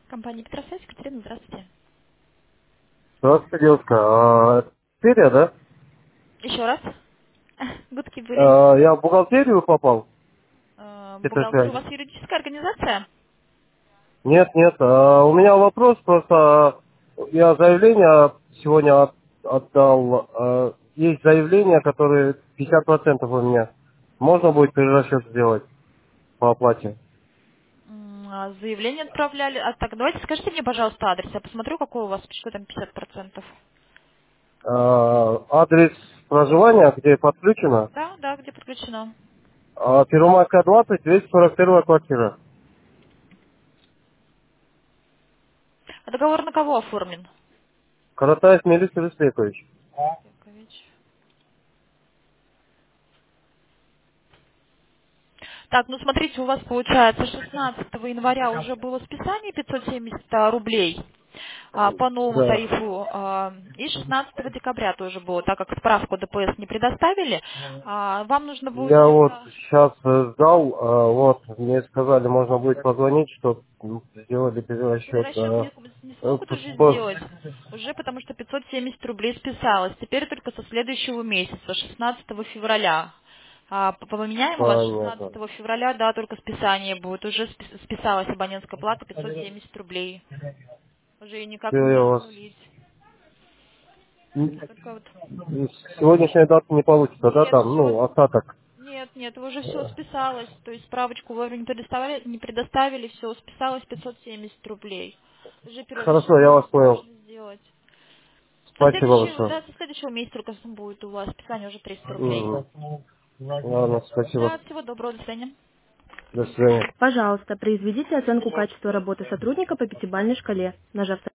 Компания Петросвязь, Екатерина, здравствуйте. Здравствуйте, девушка. Бухгалтерия, да? Еще раз. Гудки были. Я в бухгалтерию попал, Бухгалтер, у Петросвязь. вас юридическая организация? Нет, нет. У меня вопрос просто. Я заявление сегодня отдал. Есть заявление, которое 50% у меня. Можно будет перерасчет сделать по оплате? Заявление отправляли. Так, давайте скажите мне, пожалуйста, адрес. Я посмотрю, какой у вас, что там 50%. Адрес проживания, где подключено. Да, да, где подключено. Первомайская 20, 241 квартира. А договор на кого оформлен? Каратаев Мелис Респекович. Яковлевич. Так, ну смотрите, у вас получается 16 января уже было списание 570 рублей по новому Да. тарифу, и 16 декабря тоже было, так как справку ДПС не предоставили, вам нужно будет Я вот где-то... сейчас сдал, вот, мне сказали, можно будет позвонить, что сделали перерасчет. Перерасчет не Э, смогут п- уже п- сделать, уже потому что 570 рублей списалось. Теперь только со следующего месяца, 16 февраля. Поменяем у вас Понятно. 16 февраля, да, только списание будет. Уже списалась абонентская плата 570 рублей. Уже ее никак Всё, я не вас... обнулить. М, Только вот... Сегодняшняя дата не получится, да, Нет, там, ну, сегодня... остаток. Нет, нет, уже все списалось. То есть справочку вовремя не предоставили, все, списалось 570 рублей. Уже перерасчет Хорошо, я вас понял. невозможно сделать. Спасибо большое. Со следующего месяца только будет у вас списание уже 300 рублей. Мгм. Ладно, спасибо. Да, всего доброго, до свидания. До свидания. Пожалуйста, произведите оценку качества работы сотрудника по пятибалльной шкале, нажав